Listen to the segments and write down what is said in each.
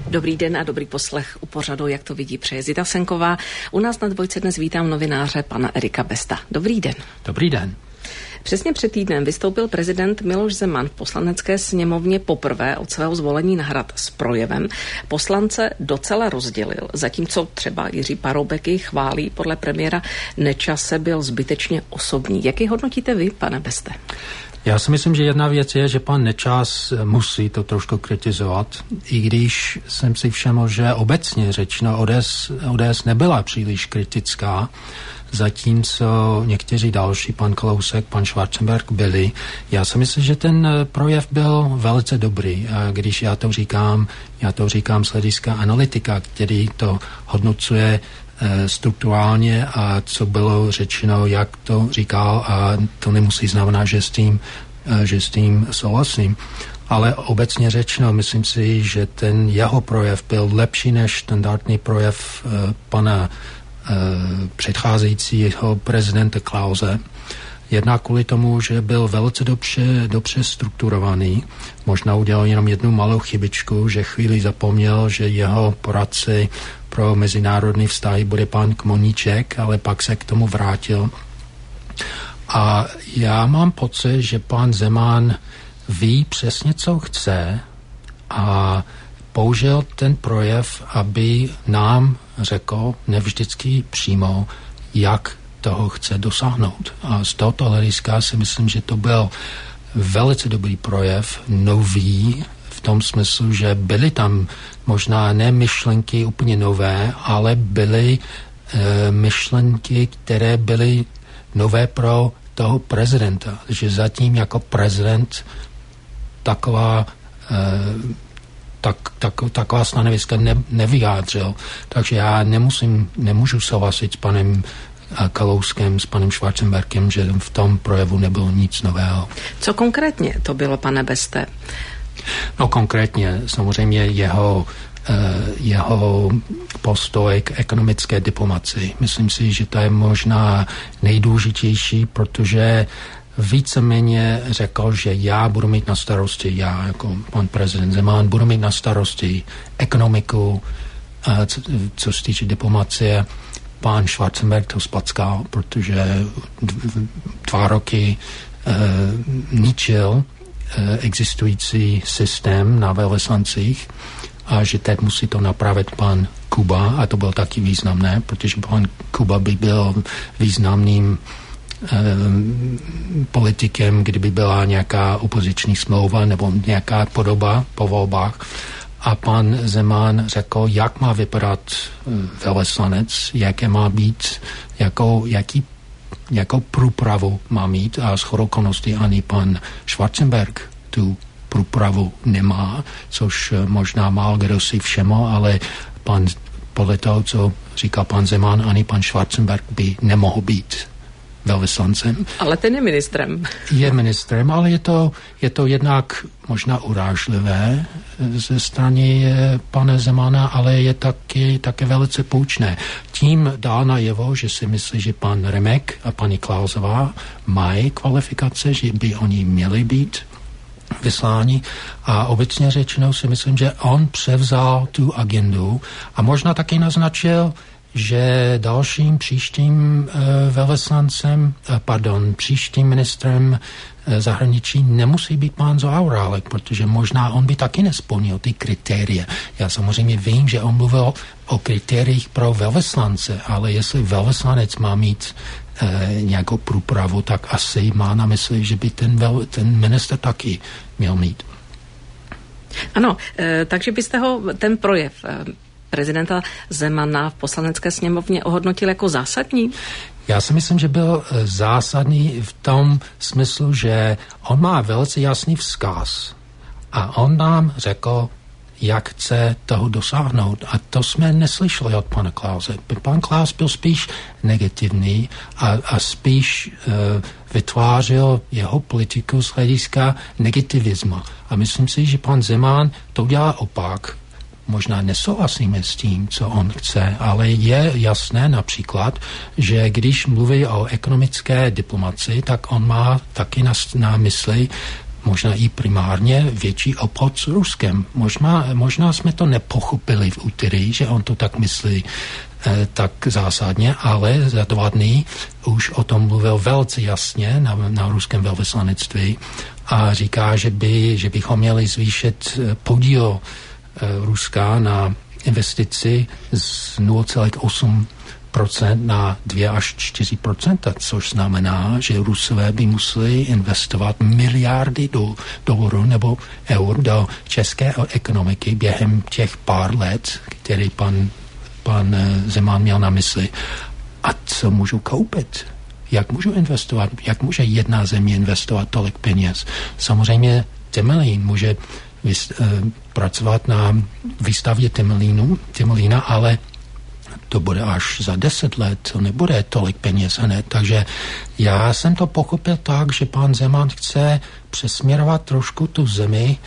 Dobrý den a dobrý poslech u pořadu, jak to vidí, přeje Zita Senková. U nás na Dvojce dnes vítám novináře pana Erika Besta. Dobrý den. Dobrý den. Přesně před týdnem vystoupil prezident Miloš Zeman v Poslanecké sněmovně poprvé od svého zvolení na Hrad s projevem. Poslance docela rozdělil, zatímco třeba Jiří Paroubek jej chválí, podle premiéra Nečase byl zbytečně osobní. Jak ji hodnotíte vy, pane Beste? Já si myslím, že jedna věc je, že pan Nečas musí to trošku kritizovat, i když jsem si všiml, že obecně řečeno ODS nebyla příliš kritická, zatímco někteří další, pan Kalousek, pan Schwarzenberg byli. Já si myslím, že ten projev byl velice dobrý. A když já to říkám z hlediska analytika, který to hodnocuje strukturálně a co bylo řečeno, jak to říkal, a to nemusí znamenat, že s tím souhlasím. Ale obecně řečeno, myslím si, že ten jeho projev byl lepší než standardní projev pana předcházejícího prezidenta Klause. Jednak kvůli tomu, že byl velice dobře strukturovaný. Možná udělal jenom jednu malou chybičku, že chvíli zapomněl, že jeho poradce pro mezinárodní vztahy bude pan Kmoníček, ale pak se k tomu vrátil. A já mám pocit, že pan Zeman ví přesně, co chce a použil ten projev, aby nám řekl nevždycky přímo, jak toho chce dosáhnout. A z tohoto hlediska si myslím, že to byl velice dobrý projev, nový, v tom smyslu, že byly tam možná ne myšlenky úplně nové, ale byly myšlenky, které byly nové pro toho prezidenta. Že zatím jako prezident taková stanoviska nevyjádřil. Takže já nemůžu souhlasit s panem Kalouskem, s panem Schwarzenbergem, že v tom projevu nebylo nic nového. Co konkrétně to bylo, pane Beste? No konkrétně samozřejmě jeho postoj k ekonomické diplomacii. Myslím si, že to je možná nejdůležitější, protože víceméně řekl, že já budu mít na starosti, já jako pan prezident Zeman budu mít na starosti ekonomiku, co se týče diplomacie. Pán Schwarzenberg to spackal, protože 2 roky ničil existující systém na velvyslancích a že teď musí to napravit pan Kuba, a to bylo taky významné, protože pan Kuba by byl významným politikem, kdyby byla nějaká opoziční smlouva nebo nějaká podoba po volbách. A pan Zeman řekl, jak má vypadat velvyslanec, jaké má být, jakou průpravu má mít, a shodou okolností ani pan Schwarzenberg tu průpravu nemá, což možná málo kdo si všiml, ale podle toho, co říkal pan Zeman, ani pan Schwarzenberg by nemohl být velvyslancem. Ale ten je ministrem. Je ministrem, ale je to jednak možná urážlivé ze strany pana Zemana, ale je také velice poučné. Tím dá najevo, že si myslí, že pan Remek a paní Klausová mají kvalifikace, že by oni měli být vysláni, a obecně řečeno si myslím, že on převzal tu agendu a možná taky naznačil, že dalším příštím příštím ministrem zahraničí nemusí být pán Zaorálek, protože možná on by taky nesplnil ty kritéria. Já samozřejmě vím, že on mluvil o kritériích pro velvyslance, ale jestli velvyslanec má mít nějakou průpravu, tak asi má na mysli, že by ten minister taky měl mít. Ano, takže byste ten projev prezidenta Zemana v Poslanecké sněmovně ohodnotil jako zásadní? Já si myslím, že byl zásadní v tom smyslu, že on má velice jasný vzkaz a on nám řekl, jak chce toho dosáhnout. A to jsme neslyšeli od pana Klause. Pan Klaus byl spíš negativní a spíš vytvářel jeho politiku z hlediska negativismu. A myslím si, že pan Zeman to dělá opak. Možná nesouhlasíme s tím, co on chce, ale je jasné například, že když mluví o ekonomické diplomaci, tak on má taky na mysli možná i primárně větší obchod s Ruskem. Možná jsme to nepochopili v úterý, že on to tak myslí tak zásadně, ale za 2 dny už o tom mluvil velice jasně na ruském velvyslanectví a říká, že bychom měli zvýšit podíl Ruska na investici z 0,8% na 2 až 4%, což znamená, že Rusové by museli investovat miliardy dolarů nebo eur do české ekonomiky během těch pár let, který pan Zeman měl na mysli. A co můžu koupit? Jak můžu investovat? Jak může jedna země investovat tolik peněz? Samozřejmě Temelín může pracovat na výstavě Temelína, ale to bude až za 10 let, to nebude tolik peněz hned. Takže já jsem to pochopil tak, že pan Zeman chce přesměrovat trošku tu zemi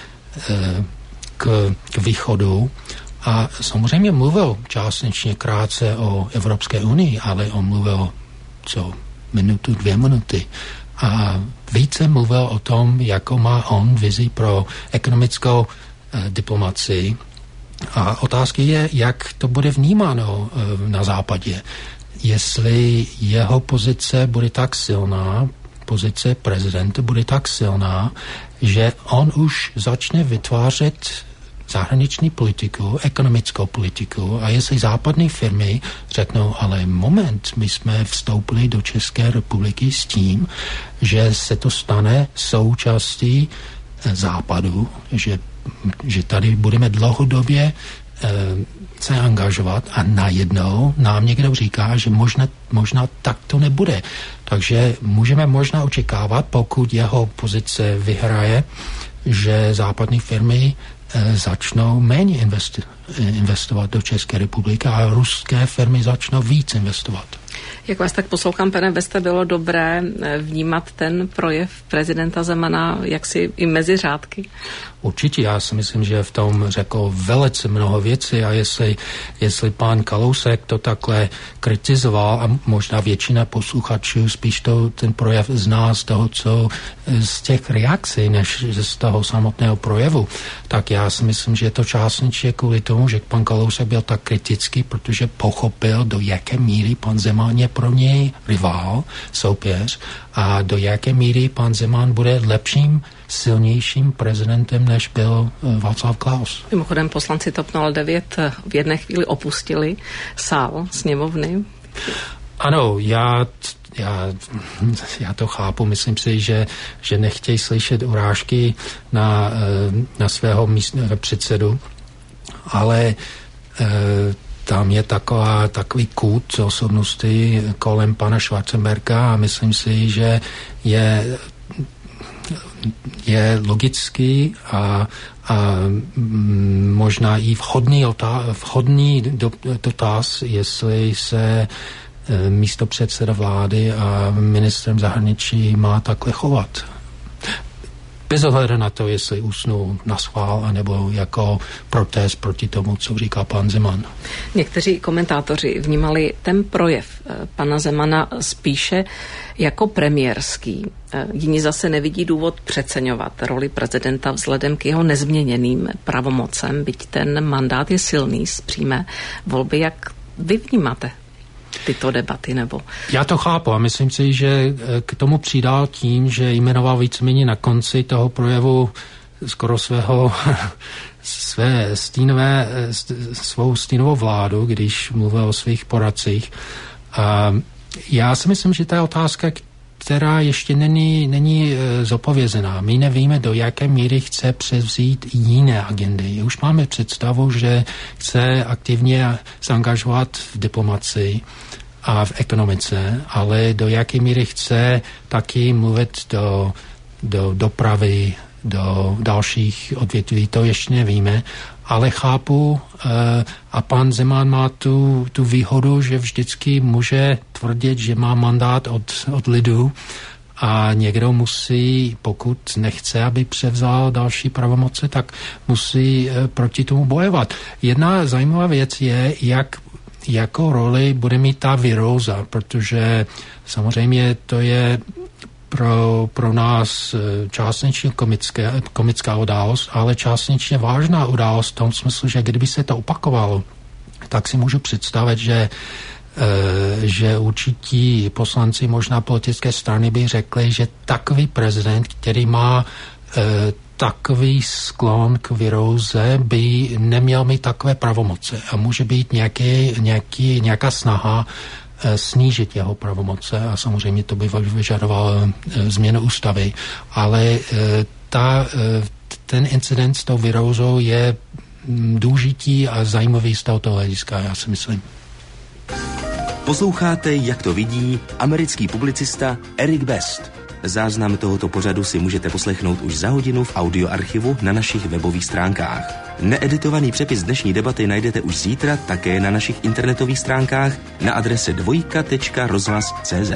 k východu a samozřejmě mluvil částečně krátce o Evropské unii, ale on mluvil 1, 2 minuty. A více mluvil o tom, jakou má on vizi pro ekonomickou diplomacii. A otázka je, jak to bude vnímáno na západě. Jestli jeho pozice bude tak silná, pozice prezidenta bude tak silná, že on už začne vytvářet zahraniční politiku, ekonomickou politiku a jestli západní firmy řeknou, ale moment, my jsme vstoupili do České republiky s tím, že se to stane součástí západu, že tady budeme dlouhodobě se angažovat a najednou nám někdo říká, že možná tak to nebude. Takže můžeme možná očekávat, pokud jeho pozice vyhraje, že západní firmy začnou méně investovat do České republiky a ruské firmy začnou víc investovat. Jak vás tak poslouchám, pane Beste, bylo dobré vnímat ten projev prezidenta Zemana jaksi i mezi řádky? Určitě, já si myslím, že v tom řekl velice mnoho věcí a jestli pán Kalousek to takhle kritizoval a možná většina posluchačů spíš ten projev zná z těch reakcí, než z toho samotného projevu, tak já si myslím, že je to částečně kvůli tomu, že pan Kalousek byl tak kritický, protože pochopil, do jaké míry pan Zeman je pro něj rivál, soupeř a do jaké míry pan Zeman bude lepším, silnějším prezidentem, než byl Václav Klaus. Mimochodem poslanci TOP 09 v jedné chvíli opustili sál sněmovny. Ano, já to chápu. Myslím si, že nechtějí slyšet urážky na svého předsedu, ale tam je takový kult osobnosti kolem pana Schwarzenberga a myslím si, že je logický a možná i vhodný dotaz, jestli se místopředseda vlády a ministrem zahraničí má takhle chovat. Bez ohledu na to, jestli usnul na schvál, anebo jako protest proti tomu, co říká pan Zeman. Někteří komentátoři vnímali ten projev pana Zemana spíše jako premiérský. Jiní zase nevidí důvod přeceňovat roli prezidenta vzhledem k jeho nezměněným pravomocem, byť ten mandát je silný z přímé volby. Jak vy vnímáte tyto debaty, nebo? Já to chápu a myslím si, že k tomu přidal tím, že jmenoval víceméně na konci toho projevu skoro svou stínovou vládu, když mluvil o svých poradcích. A já si myslím, že to je otázka, která ještě není zodpovězená. My nevíme, do jaké míry chce převzít jiné agendy. Už máme představu, že chce aktivně zaangažovat v diplomacii a v ekonomice, ale do jaké míry chce taky mluvit do dopravy, do dalších odvětví, to ještě nevíme, ale chápu a pan Zeman má tu výhodu, že vždycky může tvrdit, že má mandát od lidu a někdo musí, pokud nechce, aby převzal další pravomoci, tak musí proti tomu bojovat. Jedna zajímavá věc je, jakou roli bude mít ta viróza, protože samozřejmě to je pro nás částečně komická událost, ale částečně vážná událost v tom smyslu, že kdyby se to opakovalo, tak si můžu představit, že určití poslanci, možná politické strany by řekli, že takový prezident, který má takový sklon k viróze, by neměl mít takové pravomoce a může být nějaká snaha snížit jeho pravomoce a samozřejmě to by vyžadovalo změnu ústavy, ale ten incident s tou virózou je důležitý a zajímavý z tohoto hlediska, já si myslím. Posloucháte, jak to vidí americký publicista Eric Best. Záznam tohoto pořadu si můžete poslechnout už za hodinu v audioarchivu na našich webových stránkách. Needitovaný přepis dnešní debaty najdete už zítra také na našich internetových stránkách na adrese dvojka.rozhlas.cz.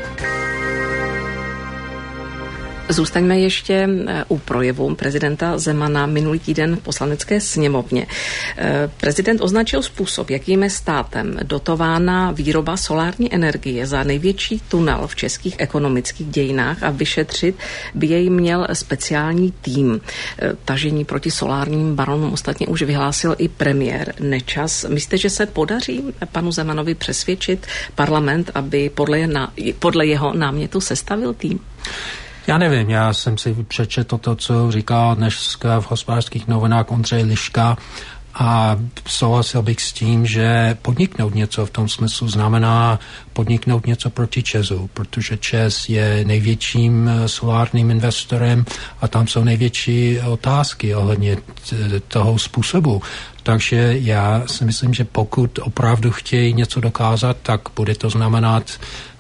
Zůstaňme ještě u projevu prezidenta Zemana minulý týden v Poslanecké sněmovně. Prezident označil způsob, jakým je státem dotována výroba solární energie za největší tunel v českých ekonomických dějinách a vyšetřit by jej měl speciální tým. Tažení proti solárním baronům ostatně už vyhlásil i premiér Nečas. Myslíte, že se podaří panu Zemanovi přesvědčit parlament, aby podle jeho námětu sestavil tým? Já nevím, já jsem si přečetl to, co říkal dneska v Hospodářských novinách Ondřej Liška a souhlasil bych s tím, že podniknout něco v tom smyslu znamená podniknout něco proti ČEZu, protože ČEZ je největším solárním investorem a tam jsou největší otázky ohledně toho způsobu. Takže já si myslím, že pokud opravdu chtějí něco dokázat, tak bude to znamenat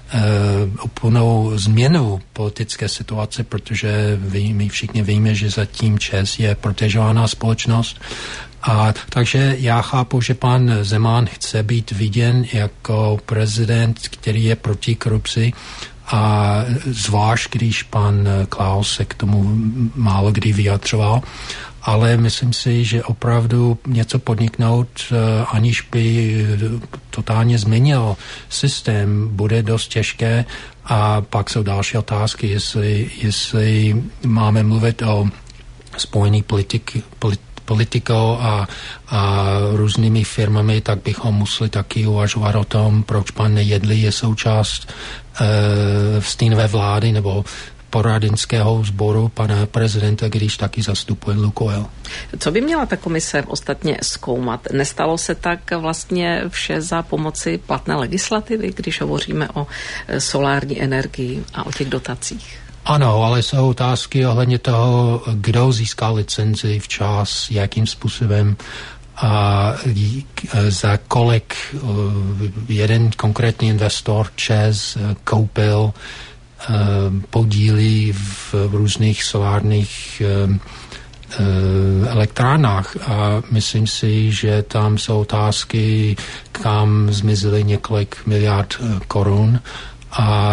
úplnou změnu politické situace, protože my všichni víme, že zatím ČEZ je protežovaná společnost. A takže já chápu, že pan Zeman chce být viděn jako prezident, který je proti korupci a zvlášť, když pan Klaus se k tomu málo kdy vyjadřoval. Ale myslím si, že opravdu něco podniknout, aniž by totálně změnil systém, bude dost těžké. A pak jsou další otázky, jestli máme mluvit o spojení politikou a různými firmami, tak bychom museli taky uvažovat o tom, proč pan Nejedlý je součást stínové vlády nebo poradenského sboru pana prezidenta, když taky zastupuje Lukoil. Co by měla ta komise ostatně zkoumat? Nestalo se tak vlastně vše za pomoci platné legislativy, když hovoříme o solární energii a o těch dotacích? Ano, ale jsou otázky ohledně toho, kdo získal licenci včas, jakým způsobem a za kolik jeden konkrétní investor ČEZ koupil podílí v různých solárních elektrárnách a myslím si, že tam jsou otázky, kam zmizely několik miliard korun a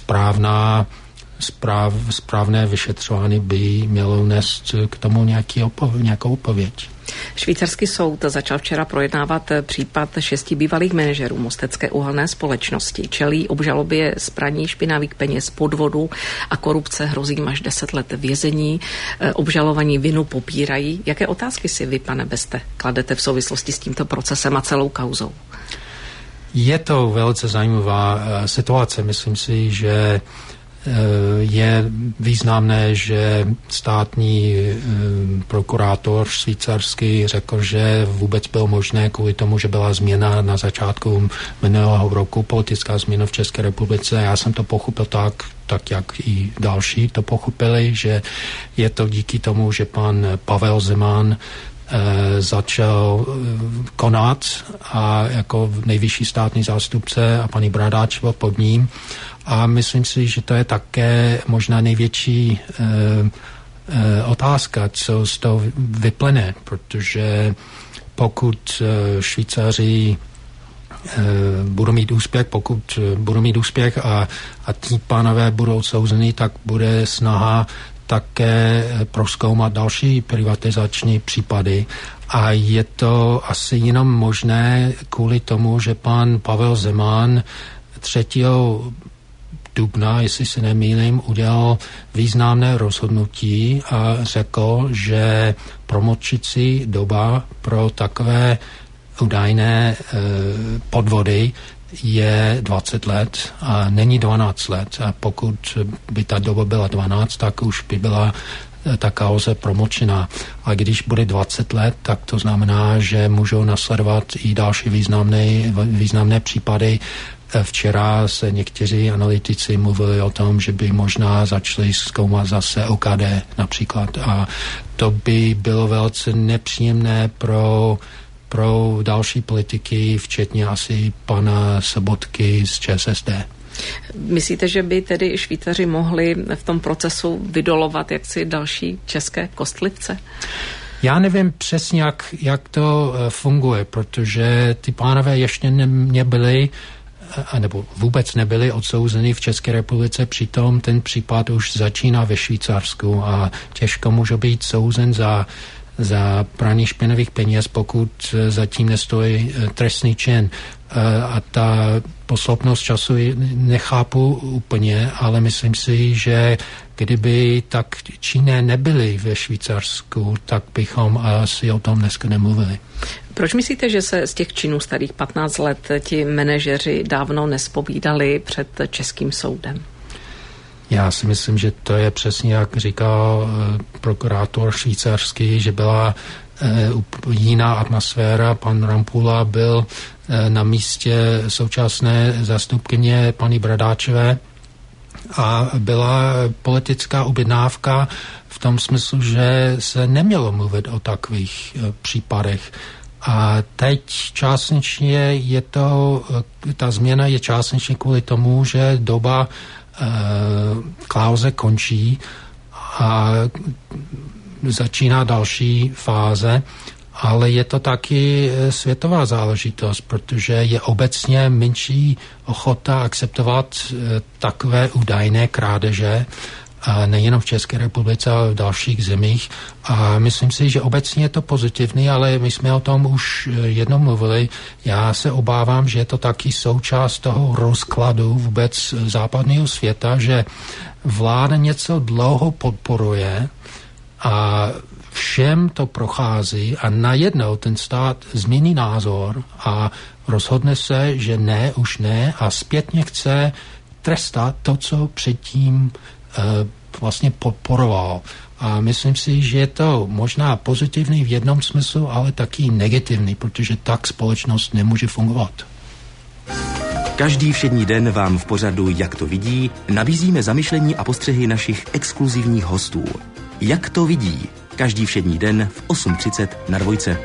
správné vyšetřování by mělo nést k tomu nějakou odpověď. Švýcarský soud začal včera projednávat případ 6 bývalých manažerů Mostecké uhelné společnosti. Čelí obžalobě z praní špinavých peněz, podvodu a korupce, hrozí jim až 10 let vězení. Obžalovaní vinu popírají. Jaké otázky si vy, pane Beste, kladete v souvislosti s tímto procesem a celou kauzou? Je to velice zajímavá situace. Myslím si, že je významné, že státní prokurátor švýcarský řekl, že vůbec bylo možné kvůli tomu, že byla změna na začátku minulého roku, politická změna v České republice. Já jsem to pochopil tak jak i další to pochopili, že je to díky tomu, že pan Pavel Zeman začal konat a jako nejvyšší státní zástupce a paní Bradáčova pod ním. A myslím si, že to je také možná největší otázka, co z toho vyplyne, protože pokud Švýcaři budou mít úspěch a tí pánové budou odsouzení, tak bude snaha také prozkoumat další privatizační případy. A je to asi jenom možné kvůli tomu, že pan Pavel Zeman 3. dubna, jestli se nemýlím, udělal významné rozhodnutí a řekl, že promlčecí doba pro takové údajné podvody je 20 let a není 12 let. A pokud by ta doba byla 12, tak už by byla ta kauza promlčená. A když bude 20 let, tak to znamená, že můžou nasledovat i další významné případy. Včera se někteří analytici mluvili o tom, že by možná začali zkoumat zase OKD například. A to by bylo velice nepříjemné pro další politiky, včetně asi pana Sobotky z ČSSD. Myslíte, že by tedy Švýcaři mohli v tom procesu vydolovat jaksi další české kostlivce? Já nevím přesně, jak to funguje, protože ty pánové ještě nebyli, nebo vůbec nebyli odsouzeni v České republice, přitom ten případ už začíná ve Švýcarsku a těžko může být souzen za praní špinavých peněz, pokud zatím nestojí trestný čin. A ta posloupnost času nechápu úplně, ale myslím si, že kdyby tak činné nebyly ve Švýcarsku, tak bychom asi o tom dneska nemluvili. Proč myslíte, že se z těch činů starých 15 let ti manažeři dávno nespovídali před českým soudem? Já si myslím, že to je přesně, jak říkal prokurátor švýcarský, že byla jiná atmosféra. Pan Rampula byl na místě současné zástupkyně paní Bradáčové a byla politická objednávka v tom smyslu, že se nemělo mluvit o takových případech. A teď částečně je ta změna je částečně kvůli tomu, že doba Klause končí a začíná další fáze, ale je to taky světová záležitost, protože je obecně menší ochota akceptovat takové údajné krádeže, nejenom v České republice, ale v dalších zemích. A myslím si, že obecně je to pozitivní, ale my jsme o tom už jednou mluvili. Já se obávám, že je to taky součást toho rozkladu vůbec západního světa, že vláda něco dlouho podporuje a všem to prochází a najednou ten stát změní názor a rozhodne se, že ne, už ne a zpětně chce trestat to, co předtím vlastně podporoval. A myslím si, že je to možná pozitivní v jednom smyslu, ale taky negativní, protože tak společnost nemůže fungovat. Každý všední den vám v pořadu Jak to vidí nabízíme zamyšlení a postřehy našich exkluzivních hostů. Jak to vidí? Každý všední den v 8:30 na Dvojce.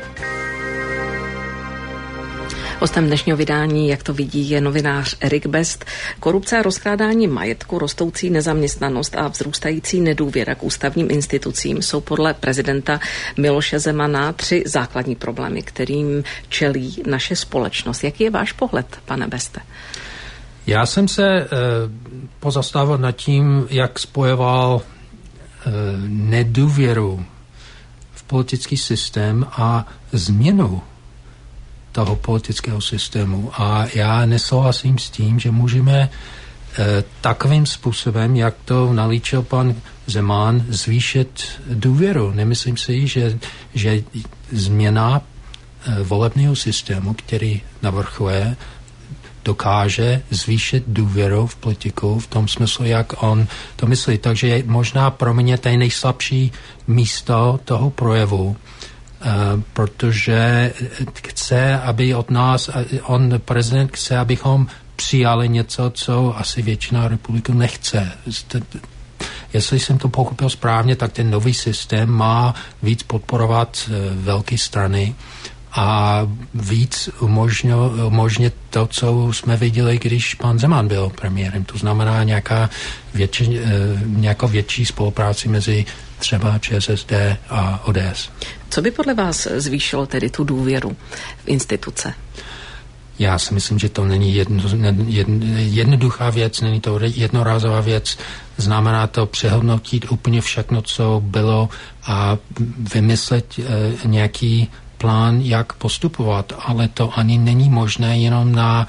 Hostem dnešního vydání, Jak to vidí, je novinář Erik Best. Korupce a rozkrádání majetku, rostoucí nezaměstnanost a vzrůstající nedůvěra k ústavním institucím jsou podle prezidenta Miloše Zemana 3 základní problémy, kterým čelí naše společnost. Jaký je váš pohled, pane Beste? Já jsem se pozastavil nad tím, jak spojoval nedůvěru v politický systém a změnu toho politického systému. A já nesouhlasím s tím, že můžeme takovým způsobem, jak to nalíčil pan Zeman, zvýšit důvěru. Nemyslím si, že změna volebního systému, který navrchuje, dokáže zvýšit důvěru v politiku v tom smyslu, jak on to myslí. Takže je možná pro mě to nejslabší místo toho projevu, protože chce, aby od nás, prezident chce, abychom přijali něco, co asi většina republiků nechce. Jestli jsem to pochopil správně, tak ten nový systém má víc podporovat velké strany a víc umožnit to, co jsme viděli, když pan Zeman byl premiérem. To znamená nějakou větší spolupráci mezi třeba ČSSD a ODS. Co by podle vás zvýšilo tedy tu důvěru v instituce? Já si myslím, že to není jednoduchá věc, není to jednorázová věc. Znamená to přehodnotit úplně všechno, co bylo a vymyslet nějaký plán, jak postupovat, ale to ani není možné jenom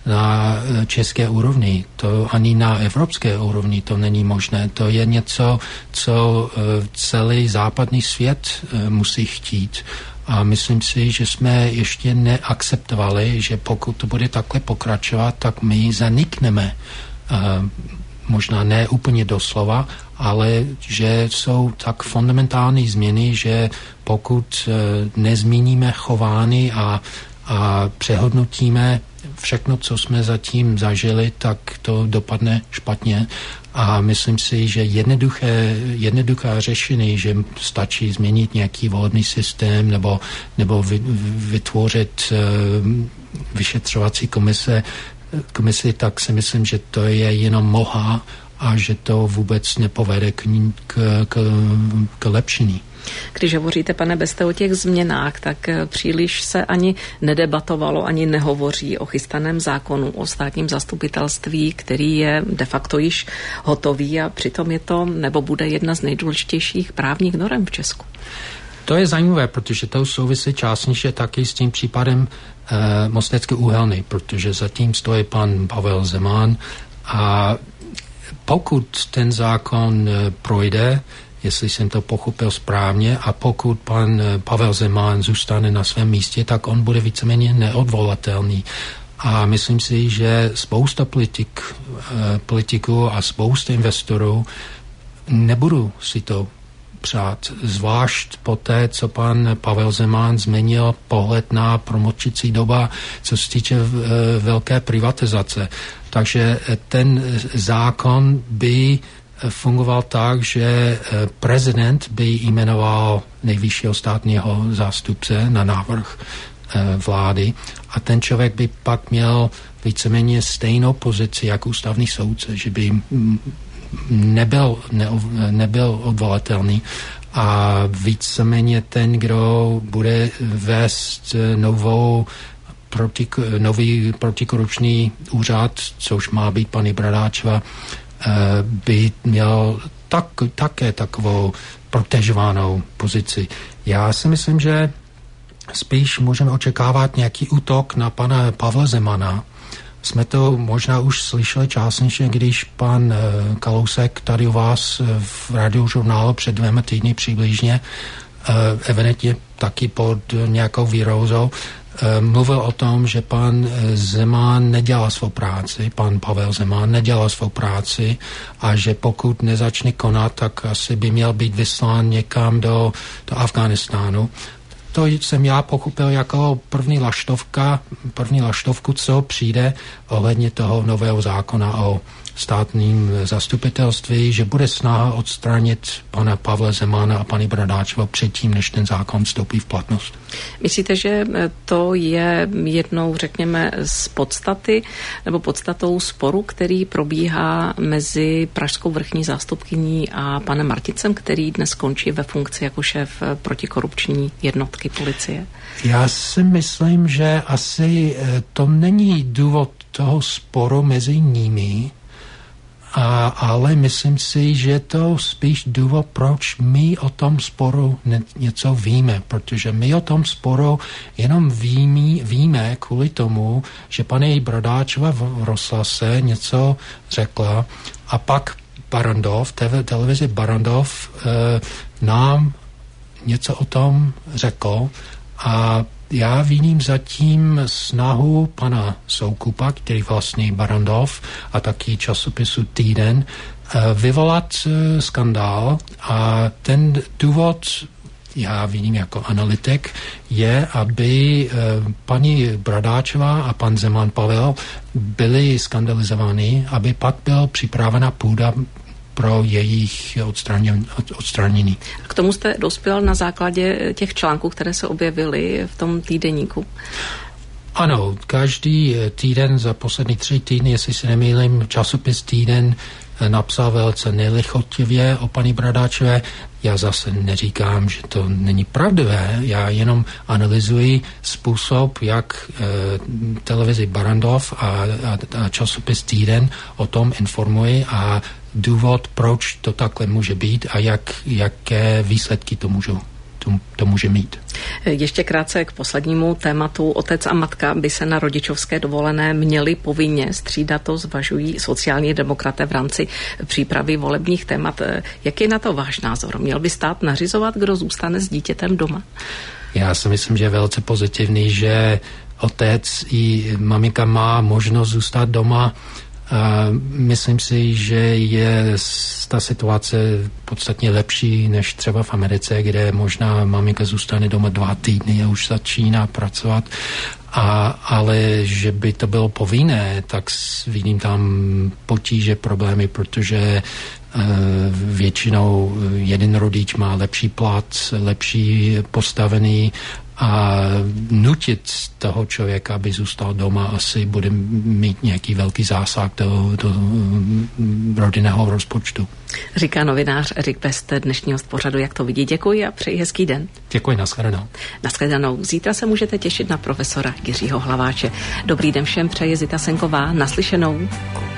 na české úrovni, to ani na evropské úrovni to není možné. To je něco, co celý západní svět musí chtít. A myslím si, že jsme ještě neakceptovali, že pokud to bude takhle pokračovat, tak my zanikneme. Možná ne úplně doslova, ale že jsou tak fundamentální změny, že pokud nezmíníme chování a přehodnotíme všechno, co jsme zatím zažili, tak to dopadne špatně. A myslím si, že jednoduché řešení, že stačí změnit nějaký volební systém nebo vytvořit vyšetřovací komisi, tak si myslím, že to je jenom moha a že to vůbec nepovede k lepšení. Když hovoříte, pane Beste, o těch změnách, tak příliš se ani nedebatovalo, ani nehovoří o chystaném zákonu o státním zastupitelství, který je de facto již hotový a přitom je to, nebo bude jedna z nejdůležitějších právních norem v Česku. To je zajímavé, protože to souvisí částečně taky s tím případem Mostecké uhelný, protože zatím stojí pan Pavel Zeman a pokud ten zákon projde, jestli jsem to pochopil správně, a pokud pan Pavel Zeman zůstane na svém místě, tak on bude víceméně neodvolatelný. A myslím si, že spousta politiků a spousta investorů nebudu si to přát, zvlášť poté, co pan Pavel Zeman změnil pohled na promlčecí doba, co se týče velké privatizace. Takže ten zákon by fungoval tak, že prezident by jmenoval nejvyššího státního zástupce na návrh vlády a ten člověk by pak měl víceméně stejnou pozici jako ústavní soudce, že by nebyl odvolatelný a víceméně ten, kdo bude vést nový protikorupční úřad, což má být paní Bradáčová, by měl také takovou protežovanou pozici. Já si myslím, že spíš můžeme očekávat nějaký útok na pana Pavla Zemana. Jsme to možná už slyšeli částečně, když pan Kalousek tady u vás v Radiožurnálu před 2 týdny přibližně, evidentně taky pod nějakou výrozou, mluvil o tom, že pan Zeman nedělá svou práci, pan Pavel Zeman nedělá svou práci a že pokud nezačne konat, tak asi by měl být vyslán někam do Afghánistánu. To jsem já pochopil jako první laštovku, co přijde ohledně toho nového zákona o státním zastupitelství, že bude snaha odstranit pana Pavla Zemana a paní Bradáčovou předtím, než ten zákon vstoupí v platnost. Myslíte, že to je jednou, řekněme, z podstaty nebo podstatou sporu, který probíhá mezi pražskou vrchní zástupkyní a panem Marticem, který dnes končí ve funkci jako šéf protikorupční jednotky policie? Já si myslím, že asi to není důvod toho sporu mezi nimi, ale myslím si, že je to spíš důvod, proč my o tom sporu něco víme, protože my o tom sporu jenom víme kvůli tomu, že paní Bradáčová v rozhlase něco řekla a pak Barrandov, televizi Barrandov nám něco o tom řekl a já vidím zatím snahu pana Soukupa, který vlastní Barrandov a taky časopisu Týden, vyvolat skandál a ten důvod, já vidím jako analytik, je, aby paní Bradáčová a pan Zeman Pavel byli skandalizováni, aby pak byla připravena půda pro jejich odstranění. K tomu jste dospěl na základě těch článků, které se objevily v tom týdeníku? Ano, každý týden za poslední 3 týdny, jestli se nemýlím, časopis Týden napsal velice nelichotivě o paní Bradáčové. Já zase neříkám, že to není pravdivé, já jenom analyzuji způsob, jak televizi Barrandov a časopis Týden o tom informují a důvod, proč to takhle může být a jaké výsledky to to může mít. Ještě krátce k poslednímu tématu. Otec a matka by se na rodičovské dovolené měli povinně střídat, to zvažují sociální demokraté v rámci přípravy volebních témat. Jak je na to váš názor? Měl by stát nařizovat, kdo zůstane s dítětem doma? Já si myslím, že je velice pozitivní, že otec i maminka má možnost zůstat doma. Myslím si, že je ta situace podstatně lepší než třeba v Americe, kde možná maminka zůstane doma 2 týdny a už začíná pracovat. Ale že by to bylo povinné, tak vidím tam potíže, problémy, protože většinou jeden rodič má lepší plat, lepší postavený a nutit toho člověka, aby zůstal doma, asi bude mít nějaký velký zásah do rodinného rozpočtu. Říká novinář Erik Best dnešního pořadu. Jak to vidí? Děkuji a přeji hezký den. Děkuji, nashledanou. Nashledanou. Zítra se můžete těšit na profesora Jiřího Hlaváče. Dobrý den všem, přeje Zita Senková. Naslyšenou.